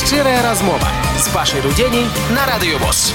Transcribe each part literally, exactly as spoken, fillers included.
«Шчырая размова» з Пашай Рудзеней на Радыё ВОС.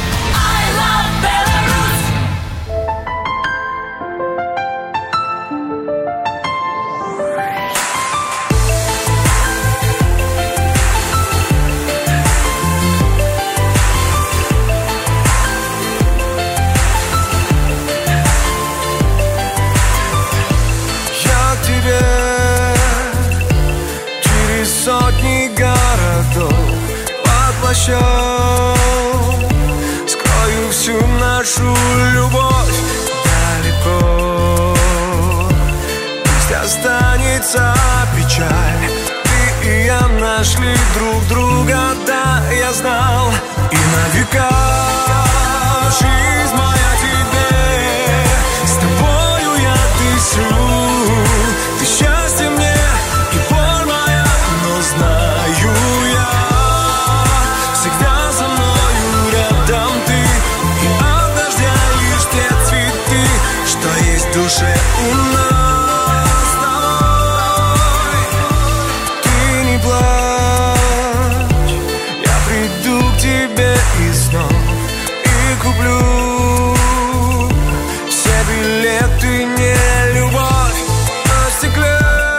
Скрою всю нашу любовь далеко. Пусть останется печаль. Ты и я нашли друг друга, да, я знал. И на века жизнь моя тебе, с тобою я дышу. Ты счастье мне и боль моя, но знаю я, всегда за мною рядом ты. И от дождя лишь те цветы, что есть в душе у нас с тобой. Ты не плачь, я приду к тебе и снова и куплю все билеты, не любовь. На стекле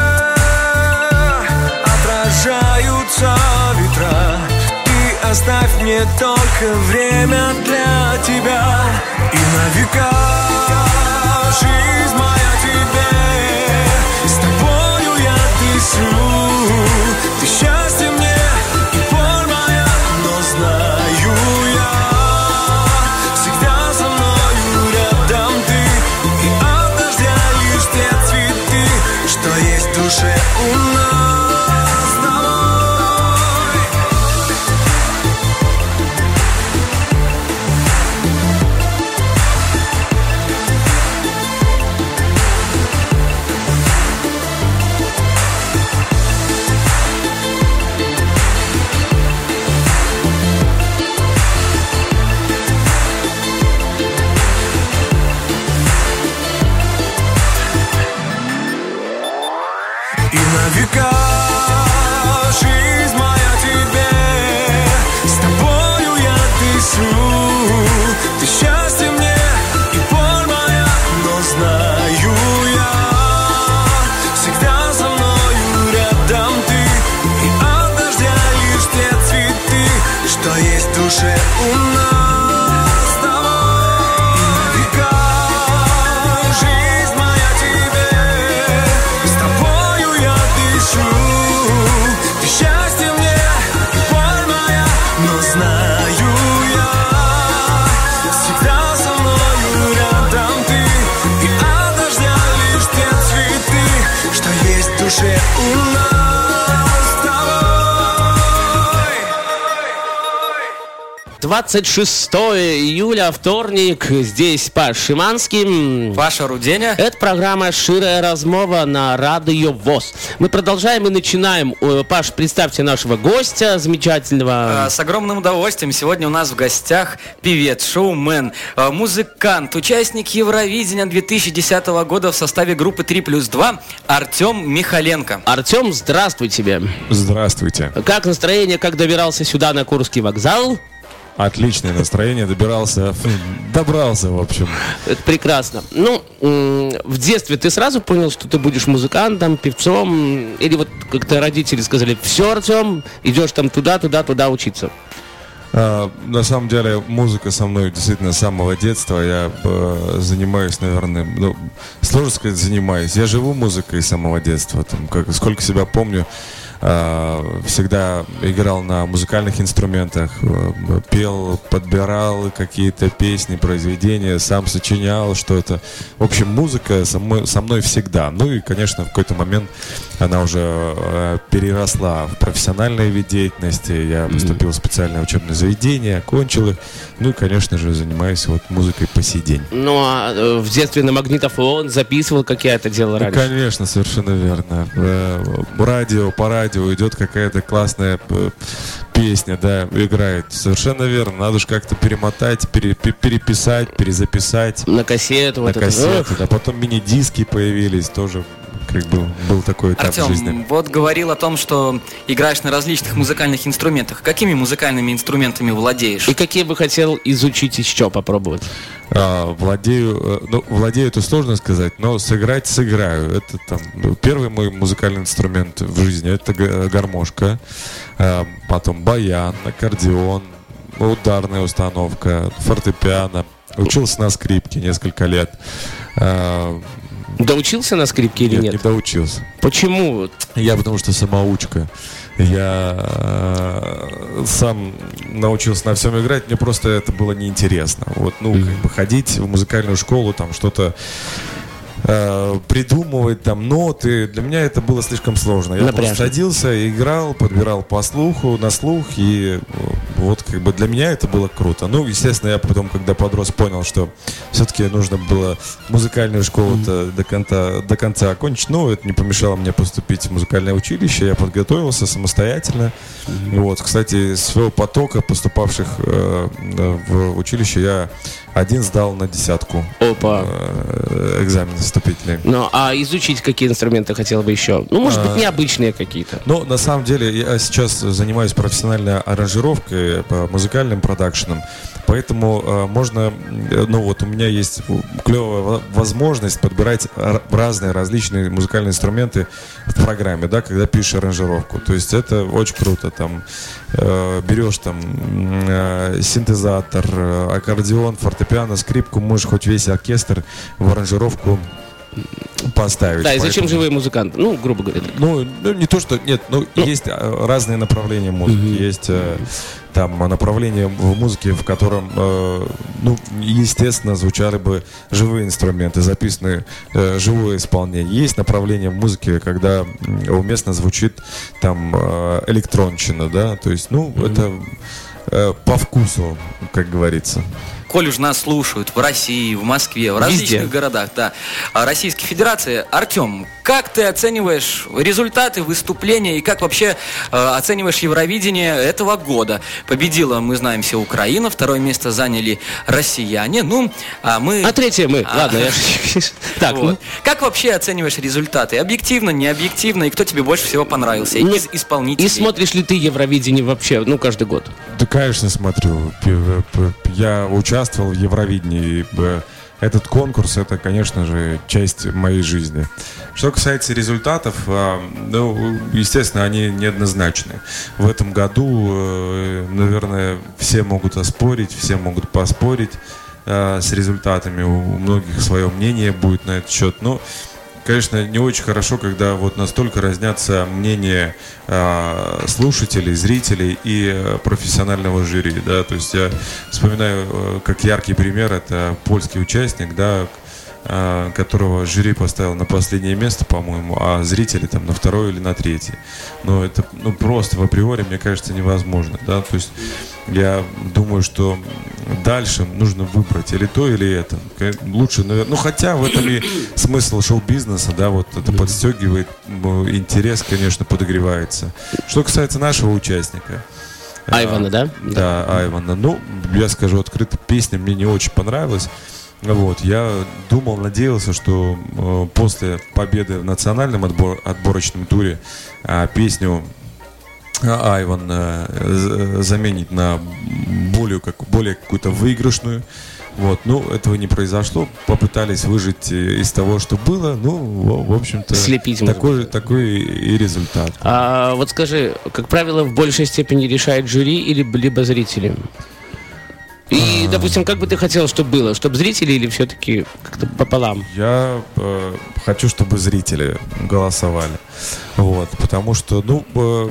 отражаются ветра. Оставь мне только время для тебя. И на века жизнь моя тебе, с тобою я дышу. Ты счастье мне и боль моя, но знаю я, всегда за мною рядом ты. И от дождя лишь те цветы, что есть в душе у нас. И на века жизнь моя тебе, с тобою я дышу. Ты счастье мне и боль моя, но знаю я, всегда за мною рядом ты. И от дождя лишь те цветы, что есть в душе у нас. двадцать шестое июля, вторник. Здесь Паш Шиманский, Паша Рудзеня. Это программа «Шчырая размова» на Радыё ВОС. Мы продолжаем и начинаем. Паш, представьте нашего гостя замечательного. С огромным удовольствием. Сегодня у нас в гостях певец, шоумен, музыкант, участник Евровидения две тысячи десятого года в составе группы три плюс два Артем Михаленко. Артем, здравствуй тебе. Здравствуйте. Как настроение, как добирался сюда на Курский вокзал? Отличное настроение, добирался, добрался, в общем. Это прекрасно. Ну, в детстве ты сразу понял, что ты будешь музыкантом, певцом? Или вот как-то родители сказали: все, Артем, идешь там туда, туда, туда учиться? А, на самом деле, музыка со мной действительно с самого детства. Я э, занимаюсь, наверное, ну, сложно сказать, занимаюсь. Я живу музыкой с самого детства. Там, как, сколько себя помню, всегда играл на музыкальных инструментах, пел, подбирал какие-то песни, произведения, сам сочинял что-то. В общем, музыка со мной, со мной всегда. Ну и, конечно, в какой-то момент она уже переросла в профессиональной вид деятельности. Я поступил в специальное учебное заведение, окончил их. Ну и, конечно же, занимаюсь вот музыкой по сей день. Ну а в детстве на магнитофон записывал, как я это делал раньше? Ну, конечно, совершенно верно. Радио, по радио идет какая-то классная песня, да, играет. Совершенно верно. Надо же как-то перемотать, пере, переписать, перезаписать. На кассету. На вот кассету, это. да. Потом мини-диски появились тоже. как бы был такой этап Артем, в жизни. вот говорил о том, что играешь на различных музыкальных инструментах. Какими музыкальными инструментами владеешь? И какие бы хотел изучить еще попробовать? А, владею, э, ну, владею, это сложно сказать, но сыграть сыграю. Это там ну, первый мой музыкальный инструмент в жизни, это г- гармошка, а, потом баян, аккордеон, ударная установка, фортепиано. Учился на скрипке несколько лет. А, Доучился на скрипке или нет, нет? не доучился. Почему? Я потому что самоучка. Я э, сам научился на всем играть, мне просто это было неинтересно. Вот, ну, как бы ходить в музыкальную школу, там что-то э, придумывать, там ноты, для меня это было слишком сложно. Я Напряжно. просто садился, играл, подбирал по слуху, на слух, и вот как бы для меня это было круто. Ну, естественно, я потом, когда подрос, понял, что все-таки нужно было музыкальную школу-то до конца, до конца окончить. Ну, это не помешало мне поступить в музыкальное училище. Я подготовился самостоятельно. Вот, кстати, из своего потока поступавших э, в училище я один сдал на десятку Опа. э, экзамен вступительный. Ну, а изучить какие инструменты хотел бы еще? Ну, может быть, необычные какие-то. Но на самом деле я сейчас занимаюсь профессиональной аранжировкой по музыкальным продакшенам, поэтому э, можно, э, ну вот у меня есть клевая возможность подбирать р- разные различные музыкальные инструменты в программе, да, когда пишешь аранжировку. То есть это очень круто. Там э, берешь там э, синтезатор, э, аккордеон, фортепиано, скрипку, можешь хоть весь оркестр в аранжировку поставить. Да, и зачем Поэтому- живые музыканты? Ну, грубо говоря. Ну, ну, не то, что... Нет, ну, есть э, разные направления музыки. Есть э, там направление в музыке, в котором, э, ну, естественно, звучали бы живые инструменты, записаны э, живое исполнение. Есть направление в музыке, когда м, уместно звучит там э, электронщина, да, то есть, ну, это э, по вкусу, как говорится. Коль уж нас слушают в России, в Москве, в различных Везде. городах, да, а, Российской Федерации. Артем, как ты оцениваешь результаты выступления и как вообще э, оцениваешь Евровидение этого года? Победила, мы знаем, все Украина, второе место заняли россияне, ну, а мы... А третье мы. А. Ладно, я... Так, Вот. ну, Как вообще оцениваешь результаты? Объективно, не объективно? И кто тебе больше всего понравился? Ну, Из исполнителей? и смотришь ли ты Евровидение вообще, ну, каждый год? Да, конечно, смотрю. П- п- Я участвовал в Евровидении. и, э, Этот конкурс, это, конечно же, часть моей жизни. Что касается результатов, э, ну, естественно, они неоднозначны. В этом году, э, наверное, все могут оспорить, все могут поспорить э, с результатами. У многих свое мнение будет на этот счет. Но, конечно, не очень хорошо, когда вот настолько разнятся мнения э, слушателей, зрителей и э, профессионального жюри, да, то есть я вспоминаю, э, как яркий пример, это польский участник, да, э, которого жюри поставил на последнее место, по-моему, а зрители там на второе или на третье. Но это, ну, просто в априори, мне кажется, невозможно, да, то есть я думаю, что дальше нужно выбрать или то, или это. Лучше, наверное, ну хотя в этом и смысл шоу-бизнеса, да, вот это подстегивает, м, интерес, конечно, подогревается. Что касается нашего участника. Айвана, да? Да, Айвана. Ну, я скажу открыто, песня мне не очень понравилась. Вот, я думал, надеялся, что э, после победы в национальном отбор, отборочном туре э, песню Айван э, заменить на более, как, более какую-то выигрышную. Вот, ну, этого не произошло. Попытались выжить из того, что было. Ну, в, в общем-то, Слепить такой, такой и результат. А вот скажи, как правило, в большей степени решает жюри или либо зрители? И, допустим, как бы ты хотел, чтобы было? Чтобы зрители или все-таки как-то пополам? Я э, хочу, чтобы зрители голосовали. Вот, потому что, ну, э,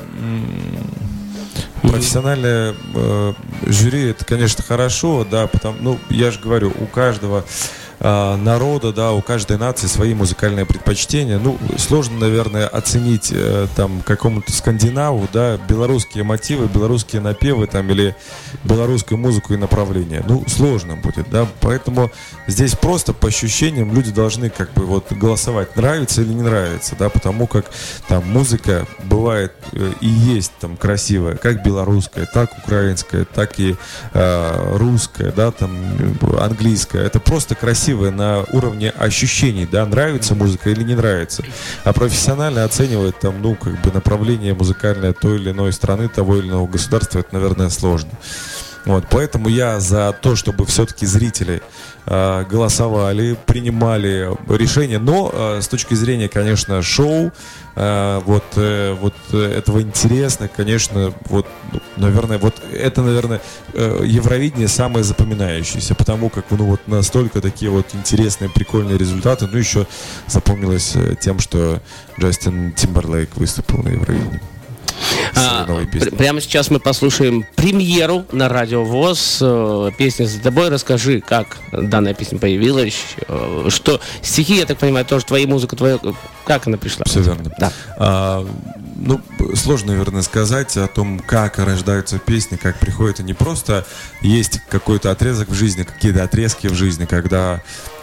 м, профессиональное э, жюри, это, конечно, хорошо, да, потому, ну, я же говорю, у каждого э, народа, да, у каждой нации свои музыкальные предпочтения. Ну, сложно, наверное, оценить э, там какому-то скандинаву, да, белорусские мотивы, белорусские напевы там или белорусскую музыку и направление. Ну, сложно будет, да, поэтому здесь просто по ощущениям люди должны как бы вот голосовать, нравится или не нравится, да, потому как там музыка бывает э, и есть там красивая, как белорусская, так украинская, так и э, русская, да, там э, английская. Это просто красиво. красивое на уровне ощущений, да, нравится музыка или не нравится. А профессионально оценивать там, ну, как бы направление музыкальное той или иной страны, того или иного государства, это, наверное, сложно. Вот, поэтому я за то, чтобы все-таки зрители э, голосовали, принимали решения, но э, с точки зрения, конечно, шоу, э, вот, э, вот этого интересно, конечно, вот, наверное, вот это, наверное, э, Евровидение самое запоминающееся, потому как, ну, вот настолько такие вот интересные, прикольные результаты, ну, еще запомнилось тем, что Джастин Тимберлейк выступил на Евровидении. А, пр- прямо сейчас мы послушаем премьеру на Радио ВОС. Э, песня «За тобой». Расскажи, как данная песня появилась. Э, что стихи, я так понимаю, тоже твоя музыка, твоя. Как она пришла? Все верно. Да. А, ну, сложно, наверное, сказать о том, как рождаются песни, как приходят. И не просто есть какой-то отрезок в жизни, какие-то отрезки в жизни, когда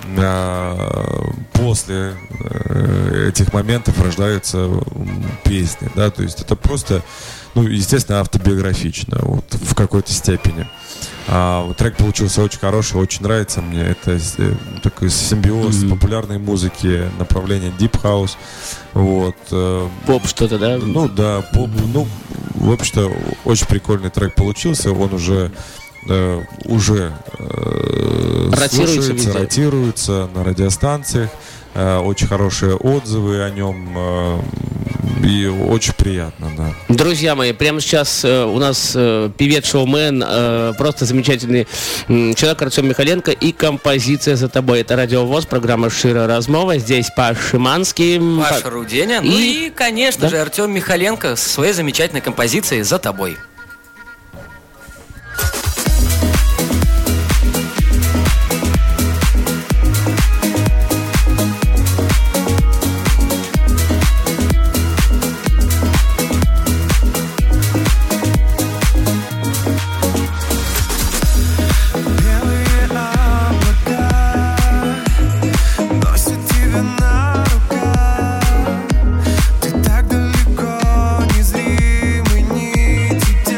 а, после а, этих моментов рождаются песни, да, то есть это просто, ну, естественно, автобиографично, вот, в какой-то степени. А, трек получился очень хороший, очень нравится мне. Это э, такой симбиоз mm-hmm. популярной музыки, направление Deep House. Вот, э, поп что-то, да? Ну да, поп. Mm-hmm. Ну, в общем-то, очень прикольный трек получился. Он уже э, уже э, ротируется, слушается, ротируется на радиостанциях. Э, очень хорошие отзывы о нем. Э, И очень приятно, да. Друзья мои, прямо сейчас э, у нас э, певец-шоумен, э, просто замечательный э, человек Артем Михаленко и композиция «За тобой». Это Радио ВОС, программа «Шира Размова». Здесь Паш Шиманский. Паша Руденя. И... Ну и, конечно да? же, Артем Михаленко со своей замечательной композицией «За тобой». Ты так далеко, незримый нити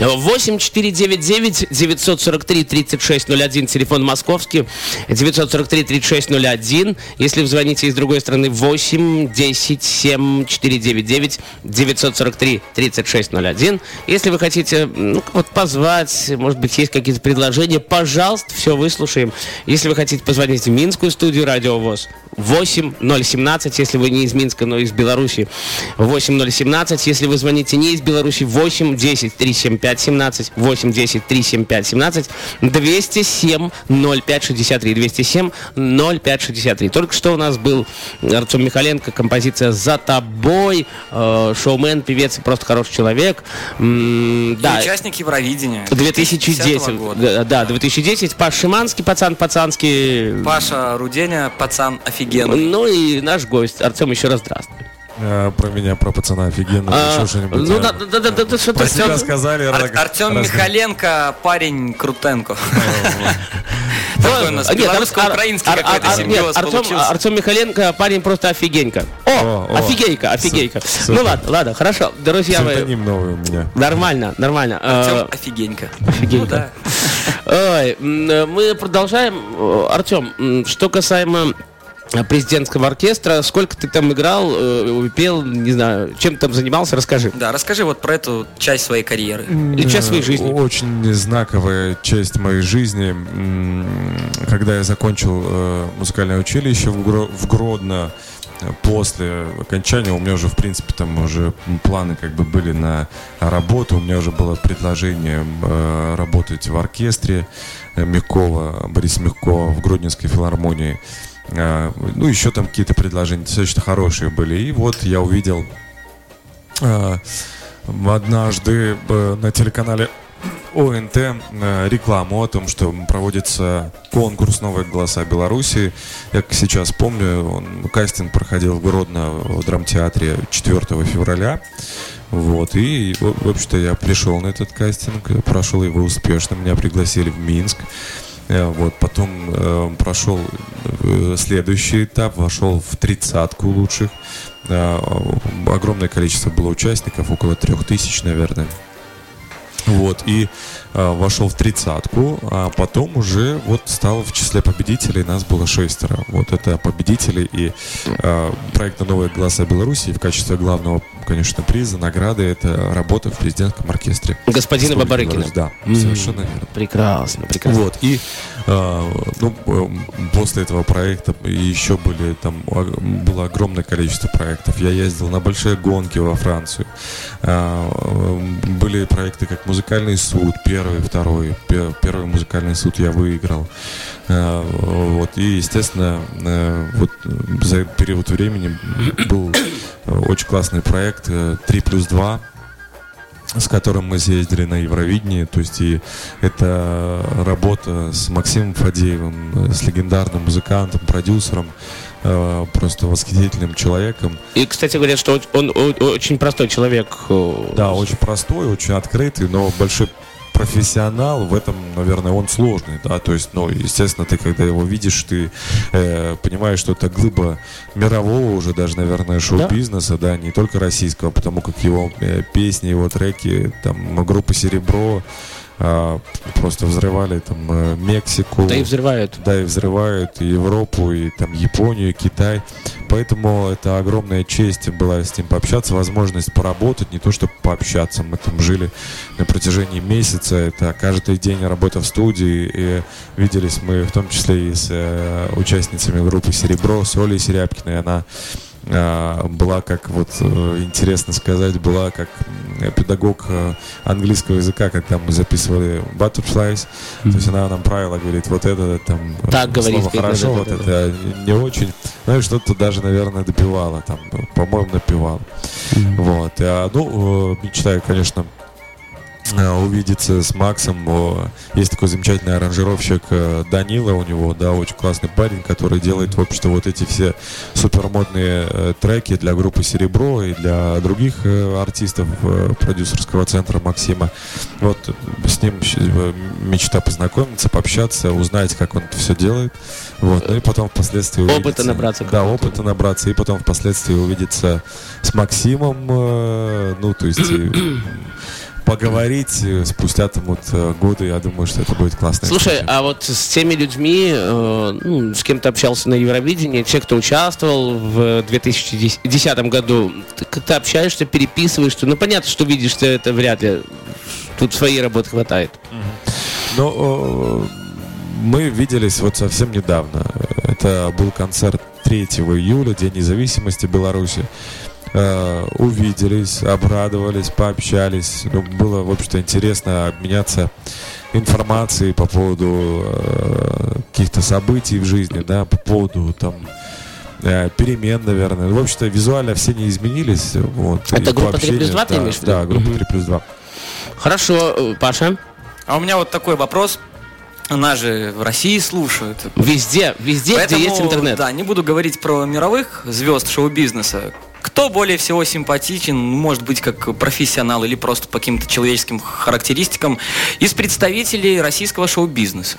восемь четыре девять девять девятьсот сорок три тридцать шесть ноль один, телефон московский, девятьсот сорок три тридцать шесть ноль один. Если вы звоните из другой страны, восемь десять семь четыре девять девять девятьсот сорок три тридцать шесть ноль один. Если вы хотите, ну, вот позвать, может быть, есть какие-то предложения, пожалуйста, все выслушаем. Если вы хотите позвонить в Минскую студию Радио ВОС, восемь ноль семнадцать, если вы не из Минска, но из Беларуси, восемь ноль семнадцать. Если вы звоните не из Беларуси, восемь десять три семь пять семнадцать, восемь десять три семь пять семнадцать, двести семь ноль пять шестьдесят три, двести семь ноль пять шестьдесят три. Только что у нас был Артем Михаленко, композиция «За тобой», э, шоумен, певец и просто хороший человек. М- да. Участник Евровидения две тысячи десятого года. Да, две тысячи десятый. Паш Шиманский, пацан пацанский. Паша Руденя, пацан офигенный. Ну и наш гость. Артем, еще раз здравствуй. А, про меня, про пацана офигенно. А, еще что-нибудь. Ну, да, да, да, да, да, что-то про себя сказали. Ар- Артем раз... Михаленко, парень Крутенко. Такой у нас белорусско-украинский какой-то симбиоз получился. Артем Михаленко, парень просто офигенька. О, офигейка, офигейка. Ну ладно, ладно, хорошо. Друзья мои. Псевдоним новый у меня. Нормально, нормально. Артем офигенька. Офигенька. Ой, мы продолжаем. Артем, что касаемо президентского оркестра, сколько ты там играл, э, пел, не знаю, чем ты там занимался, расскажи. Да, расскажи вот про эту часть своей карьеры. Или часть своей жизни. Очень знаковая часть моей жизни. Когда я закончил э, музыкальное училище в, Гро- в Гродно, после окончания у меня уже, в принципе, там уже планы как бы были на работу. У меня уже было предложение э, работать в оркестре Мягкова, Бориса Мягкова в Гродненской филармонии. Ну, еще там какие-то предложения достаточно хорошие были. И вот я увидел э, однажды э, на телеканале О Н Т э, рекламу о том, что проводится конкурс «Новые голоса Беларуси». Я как сейчас помню, он, кастинг проходил в Гродно в драмтеатре четвёртого февраля. Вот, и, в общем-то, я пришел на этот кастинг, прошел его успешно, меня пригласили в Минск. Вот, потом э, прошел э, следующий этап, вошел в тридцатку лучших. Э, огромное количество было участников, около трех тысяч, наверное. Вот, и э, вошел в тридцатку, а потом уже вот стал в числе победителей, нас было шестеро. Вот это победители и э, проекта «Новые голоса Беларуси», в качестве главного, конечно, приза, награды, это работа в президентском оркестре. Господина Бабарыкина. Да, mm-hmm. Совершенно верно. Прекрасно, прекрасно. Вот, и э, ну, после этого проекта еще были там, было огромное количество проектов. Я ездил на большие гонки во Францию. Э, были проекты как «Музыкальный суд», первый, второй. Первый «Музыкальный суд» я выиграл. Э, вот, и, естественно, э, вот за период времени был очень классный проект три плюс два, с которым мы съездили на Евровидение. То есть и это работа с Максимом Фадеевым, с легендарным музыкантом, продюсером, э, просто восхитительным человеком. И, кстати, говорят, что он, он очень простой человек. Да, очень простой, очень открытый, но большой профессионал. В этом, наверное, он сложный, да, то есть, ну, естественно, ты, когда его видишь, ты э, понимаешь, что это глыба мирового уже даже, наверное, шоу-бизнеса, да, не только российского, потому как его э, песни, его треки, там, группа «Серебро», а, просто взрывали там э, Мексику. Да и взрывают. Да, и взрывают и Европу, и там Японию, и Китай. Поэтому это огромная честь была с ним пообщаться, возможность поработать, не то чтобы пообщаться. Мы там жили на протяжении месяца. Это каждый день работа в студии. И виделись мы в том числе и с э, участницами группы «Серебро», с Олей Серябкиной. Она была, как вот интересно сказать, была как педагог английского языка, когда мы записывали Butterflies. Mm-hmm. То есть она нам правила говорит, вот это там так слово хорошо, да, вот да, это да. не очень. Ну и что-то даже, наверное, допевала там, по-моему, напевала. Mm-hmm. Вот. А, ну, мечтаю, конечно, увидеться с Максом. Есть такой замечательный аранжировщик Данила у него, да, очень классный парень, который делает, в общем-то, вот эти все супермодные треки для группы «Серебро» и для других артистов продюсерского центра Максима. Вот с ним мечта познакомиться, пообщаться, узнать, как он это все делает. Вот, ну и потом впоследствии опыта увидеться, набраться. Да, опыта набраться, и потом впоследствии увидеться с Максимом, ну, то есть поговорить спустя там вот годы, я думаю, что это будет классно. Слушай, а вот с теми людьми, э, ну, с кем ты общался на Евровидении, те, кто участвовал в две тысячи десятом году, ты как-то общаешься, переписываешься, ну, понятно, что видишь ты это вряд ли, тут своей работы хватает. Ну, мы виделись вот совсем недавно, это был концерт третьего июля, День независимости Беларуси. Uh, увиделись, обрадовались, пообщались. Ну, было, в общем-то, интересно обменяться информацией по поводу uh, каких-то событий в жизни, да, по поводу там uh, перемен, наверное. В общем-то, визуально все не изменились. Вот, это группа три плюс два, ты имеешь в виду? Да, группа три плюс два. Хорошо, Паша? А у меня вот такой вопрос. Нас же в России слушают. Везде, везде, Поэтому, где есть интернет. Да, не буду говорить про мировых звезд шоу-бизнеса. Кто более всего симпатичен, может быть, как профессионал или просто по каким-то человеческим характеристикам из представителей российского шоу-бизнеса?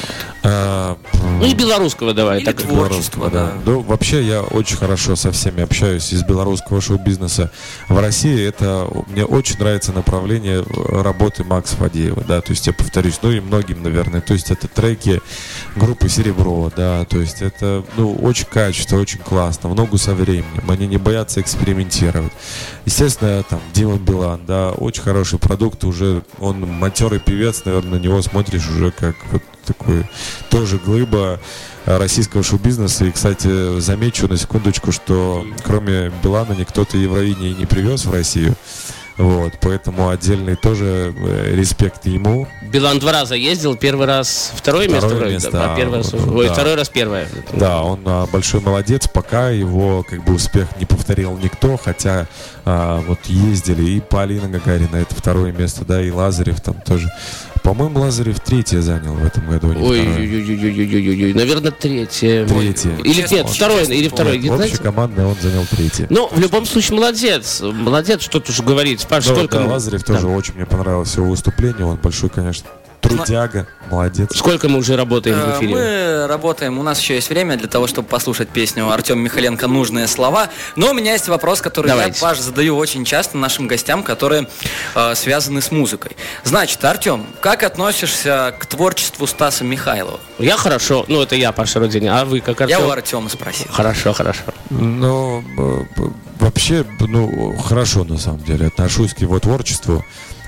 А, ну и белорусского давай. Или так творчество, да. да. Ну, вообще, я очень хорошо со всеми общаюсь из белорусского шоу-бизнеса. В России это мне очень нравится направление работы Макса Фадеева, да, то есть я повторюсь, ну и многим, наверное, то есть это треки группы Серебро, да, то есть это, ну, очень качественно, очень классно, в ногу со временем, они не боятся экспериментировать. Естественно, там, Дима Билан, да, очень хороший продукт, уже он матерый певец, наверное, на него смотришь уже как вот такой тоже глыба российского шоу-бизнеса. И, кстати, замечу на секундочку, что кроме Билана никто-то Евровидение не привез в Россию. Вот, поэтому отдельный тоже респект ему. Билан два раза ездил, первый раз второе, второе место, место, да, а первый раз, ой, да. второй раз первое. Да, он а, большой молодец, пока его как бы успех не повторил никто, хотя а, вот ездили и Полина Гагарина, это второе место, да, и Лазарев там тоже. По-моему, Лазарев третье занял в этом году, не ой, второе. Ой-ой-ой, наверное, третье. Третье. Или Честно, нет, второе, честно, или второе. Нет, общекомандное он занял третье. Ну, в любом случае, молодец. Молодец, что тут уже говорить. Паш, Ну, сколько... да, мы- Лазарев да. тоже очень мне понравилось его выступление, он большой, конечно, трудяга, молодец. Сколько мы уже работаем в Э, эфире? Мы работаем, у нас еще есть время для того, чтобы послушать песню Артема Михаленко «Нужные слова». Но у меня есть вопрос, который Давайте. я, Паш, задаю очень часто нашим гостям, которые э, связаны с музыкой. Значит, Артем, как относишься к творчеству Стаса Михайлова? Я хорошо. Ну, это я, Паша Рудень. А вы как Я Артем? у Артема спросил. Хорошо, хорошо. Ну, э, б- вообще, ну, хорошо, на самом деле, отношусь к его творчеству.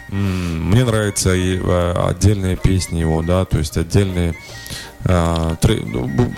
М, Мне нравятся и э, отдельные песни его, да, то есть отдельные э, тре- ну, б-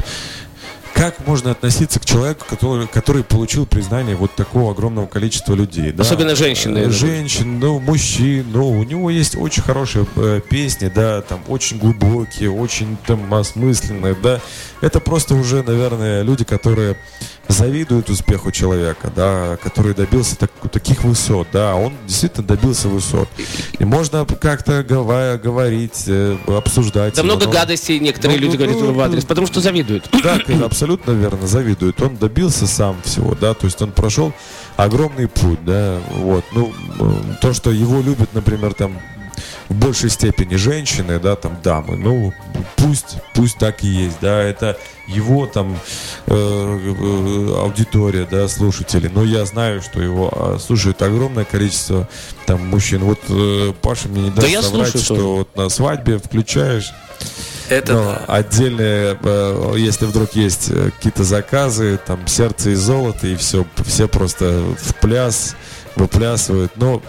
как можно относиться к человеку, который, который получил признание вот такого огромного количества людей? Да? Особенно женщины, я Э, думаю. Женщин, ну, мужчин, ну, у него есть очень хорошие э, песни, да, там, очень глубокие, очень там осмысленные, да. Это просто уже, наверное, люди, которые завидуют успеху человека, да, который добился так- таких высот, да, он действительно добился высот. И можно как-то гова- говорить, э, обсуждать. Да его, много но- гадостей некоторые Ну, люди ну, говорят ну, в адрес, потому что завидуют. Да, это абсолютно верно, завидует. Он добился сам всего, да, то есть он прошел огромный путь, да, вот. Ну, м, то, что его любят, например, там, в большей степени женщины, да, там, дамы, ну, пусть, пусть так и есть, да, это его там э, э, аудитория, да, слушатели, но я знаю, что его а, слушает огромное количество там мужчин. Вот э, Паша мне не даст Да я соврать, слушаю что тоже. вот на свадьбе включаешь. Это Ну, да. отдельные, э, если вдруг есть э, какие-то заказы, там сердце и золото, и все, все просто в пляс выплясывают. Но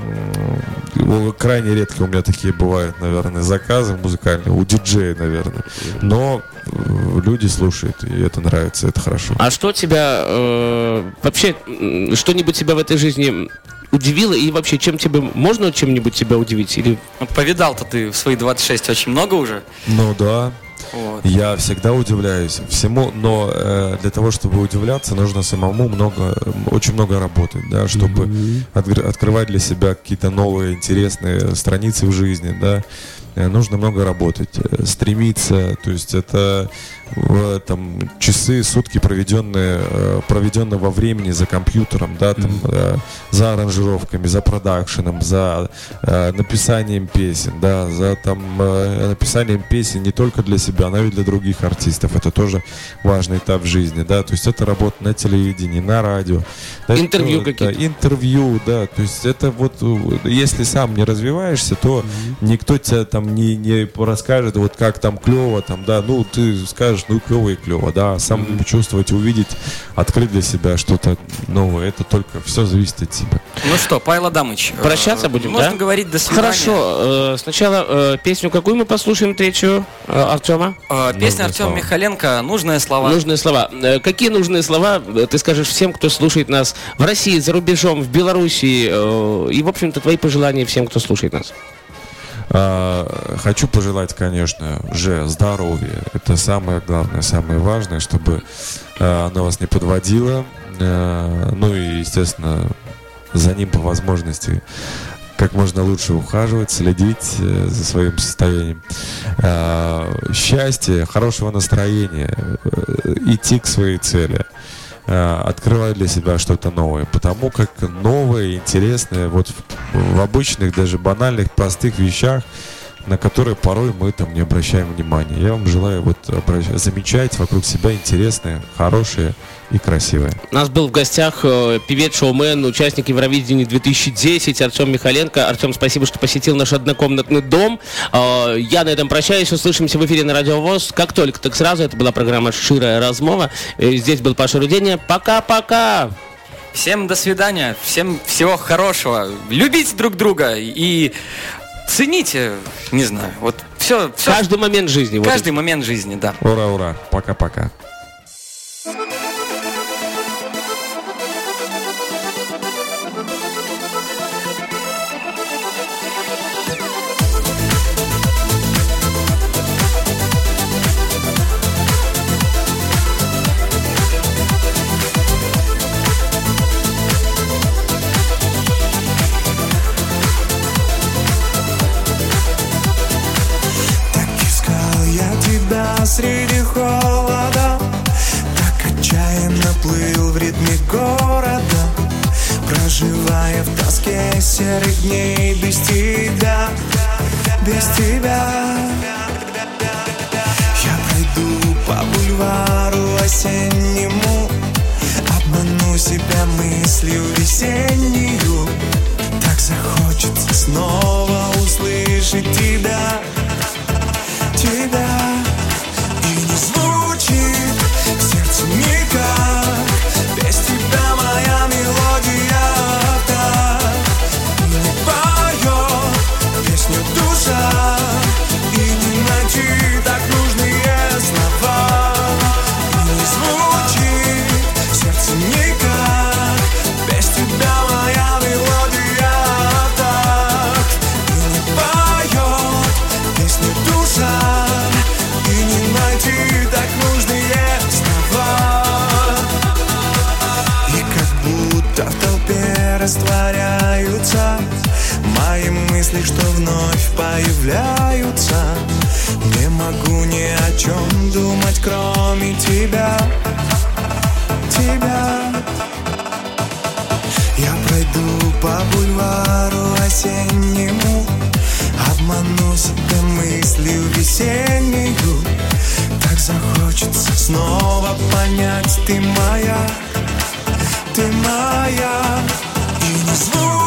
м, крайне редко у меня такие бывают, наверное, заказы музыкальные, у диджея, наверное. Но э, люди слушают, и это нравится, это хорошо. А что тебя э, вообще, м, что-нибудь тебя в этой жизни удивило? И вообще, чем тебе, можно чем-нибудь тебя удивить? Или Ну, повидал-то ты в свои двадцать шесть очень много уже. Ну да. Вот. Я всегда удивляюсь всему, но э, для того, чтобы удивляться, нужно самому много, очень много работать, да, чтобы отгр- открывать для себя какие-то новые интересные страницы в жизни, да. Э, Нужно много работать, э, стремиться, то есть это э, там часы, сутки проведенные, э, проведенного времени за компьютером, да, там, э, за аранжировками, за продакшеном, за э, написанием песен, да, за там э, написанием песен не только для себя, но и для других артистов. Это тоже важный этап в жизни, да, то есть это работа на телевидении, на радио. Да, интервью это, какие-то. Да, интервью, да, то есть это вот, если сам не развиваешься, то mm-hmm. никто тебе там не, не расскажет, вот как там клево, там, да, ну, ты скажешь, ну, клево и клево, да, сам mm-hmm. чувствовать, увидеть, открыть для себя что-то новое, это только все зависит от тебя. Ну что, Павел Адамыч, прощаться будем, можно да? говорить до свидания. Хорошо, сначала песню какую мы послушаем, третью, Артема? Песня Артема Михаленко «Нужные слова». Нужные слова. Какие нужные слова ты скажешь всем, кто слушает нас в России, за рубежом, в Белоруссии, и, в общем-то, твои пожелания всем, кто слушает нас? Хочу пожелать, конечно же, здоровья. Это самое главное, самое важное, чтобы оно вас не подводило. Ну и, естественно, за ним по возможности как можно лучше ухаживать, следить за своим состоянием. Счастья, хорошего настроения, идти к своей цели, открывать для себя что-то новое, потому как новое, интересное, вот в, в обычных, даже банальных, простых вещах, на которые порой мы там не обращаем внимания. Я вам желаю вот обращ... замечать вокруг себя интересное, хорошее и красивое. У нас был в гостях э, певец-шоумен, участник Евровидения две тысячи десять Артем Михаленко. Артем, спасибо, что посетил наш однокомнатный дом. Э, я на этом прощаюсь. Услышимся в эфире на Радио ВОС. Как только, так сразу. Это была программа «Ширая размова». Э, здесь был Паша Руденя. Пока-пока! Всем до свидания. Всем всего хорошего. Любите друг друга и цените, не знаю, вот все. все каждый момент жизни. Каждый вот момент жизни, да. Ура, ура. Пока-пока. Среди холода так отчаянно плыл в ритме города, проживая в тоске серых дней без тебя, без тебя. Я пройду по бульвару осеннему, обману себя мыслью весеннюю. Так захочется снова услышать тебя, тебя. Звучит в сердце никак, без тебя моя мелодия так и не поет песню душа, и не найти так нужные слова. И не звучит в сердце никак, без тебя моя мелодия так и не поет песню душа, и не найти так нужные слова. И как будто в толпе растворяются мои мысли, что вновь появляются. Не могу ни о чем думать, кроме тебя, тебя. Я пройду по бульвару осеннему, обману себя мыслью весеннюю. Так захочется снова понять, ты моя, ты моя. И не звук